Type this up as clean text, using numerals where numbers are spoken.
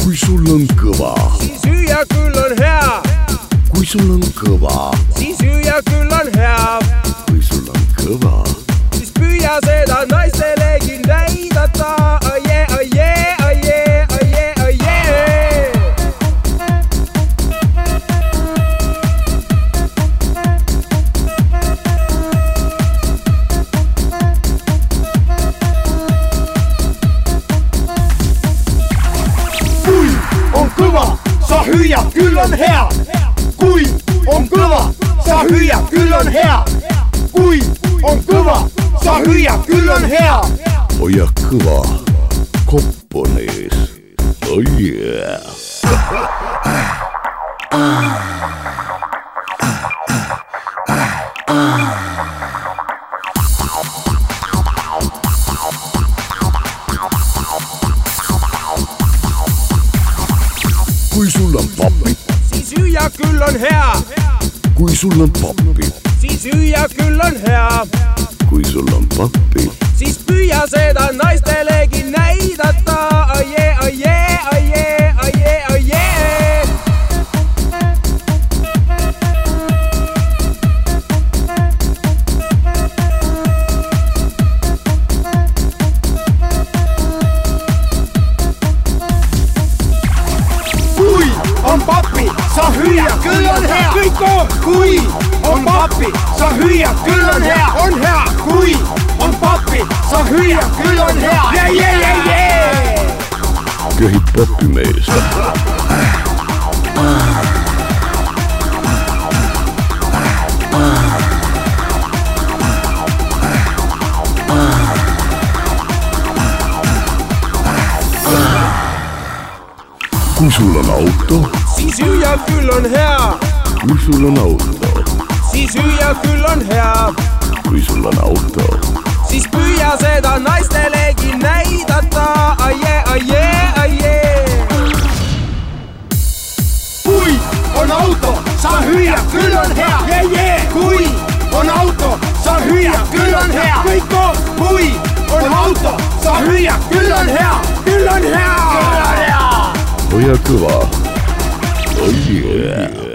kui sul on kõva, siis hüüa küll on hea. kui sul on kõva, siis hüüa küll on hea. kui sul on kõva, siis püüa seda naistelegi näidata. Aie, aie, aie, aie, aie. Kui on kõva, sa hüüad, küll on hea. Kui on kõva, sa hüüad, küll on hea. Kui on kõva, sa hüüad, küll on hea. hoia kõva, kopp on ees. Oh yeah. kui sul on pappi, siis hüüa küll on hea. kui sul on pappi, siis hüüa küll on hea. kui sul on pappi, siis püüa seda naistelegi näidata. Aie, aie, aie, aie, aie. Kui on pappi, sa hüüad, küll on hea. Kõik koos. Kui on pappi, sa hüüad, küll on hea. On hea. Kui on pappi, sa hüüad, küll on hea. köhib popimees. kui sul on auto, siis hüüa küll on hea. kui sul on auto, siis hüüa küll on hea. kui sul on auto, siis püüa seda naistelegi näidata. Aie, aie, aie. Kui on auto, sa hüüad, küll on hea. Kui on auto, sa hüüad, küll on hea. Kõik koos. Kui on auto, sa hüüad, küll on hea. Küll on hea. hoia kõva. Oh yeah.